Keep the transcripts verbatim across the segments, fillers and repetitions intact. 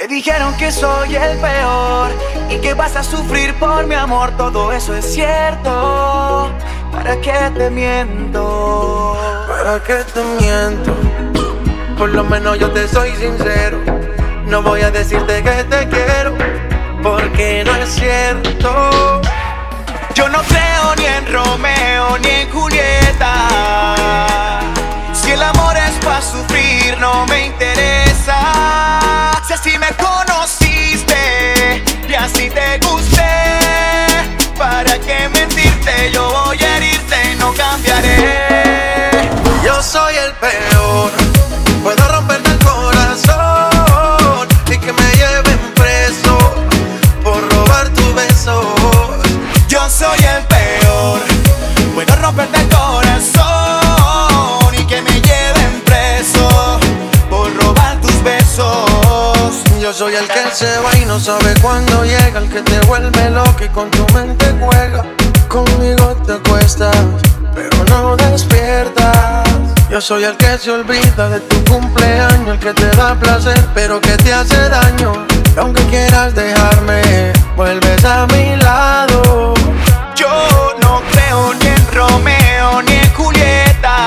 Te dijeron que soy el peor y que vas a sufrir por mi amor. Todo eso es cierto. ¿Para qué te miento? ¿Para qué te miento? Por lo menos yo te soy sincero. No voy a decirte que te quiero, porque no es cierto. Yo no creo ni en Romeo ni en Julieta. Si el amor es pa' sufrir, no me interesa. Si así me conociste y así te gusté, ¿para qué mentirte? Yo voy a herirte, no cambiaré. Yo soy el peor, puedo romperte el corazón y que me lleven preso por robar tus besos. Yo soy el peor, puedo romperte el corazón y que me lleven preso por robar tus besos. Yo soy el que se va y no sabe cuándo llega, el que te vuelve loco y con tu mente juega. Conmigo te acuestas, pero no despiertas. Yo soy el que se olvida de tu cumpleaños, el que te da placer, pero que te hace daño. Y aunque quieras dejarme, vuelves a mi lado. Yo no creo ni en Romeo ni en Julieta.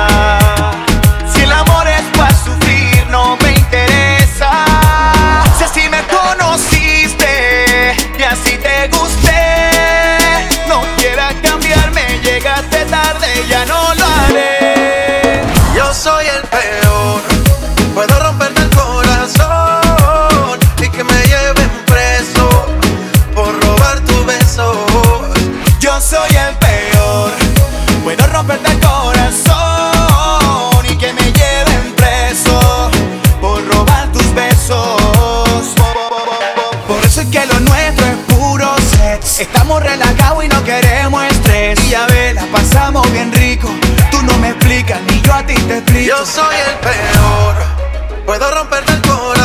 Si el amor es pa' sufrir, no me interesa. Si así me conociste y así te gusté, no quieras cambiarme, llegaste tarde, ya no lo haré. Yo soy el peor, puedo romperte el corazón y que me lleven preso por robar tus besos. Yo soy el peor, puedo romperte el corazón y que me lleven preso por robar tus besos. Por eso es que lo nuestro es puro sex. Estamos relajados y no queremos estrés. Y ya ves, la pasamos bien rico. Tú no me explicas ni yo a ti te explico. Yo soy el peor, puedo romperte el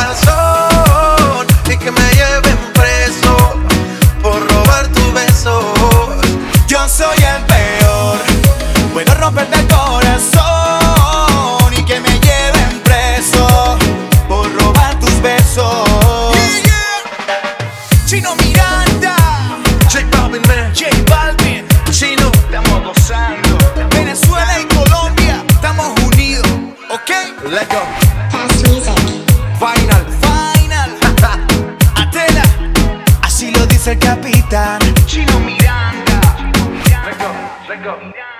corazón y que me lleven preso por robar tus besos. Yo soy el peor, puedo romperte el corazón y que me lleven preso por robar tus besos. Yeah, yeah. Chino Miranda, J Balvin, man. J Balvin, Chino, estamos gozando. Venezuela y Colombia, estamos unidos, ¿ok? let's go. Fast music. Final. Final, Atela, así lo dice el capitán. Chino Miranda, Let's go, let's go.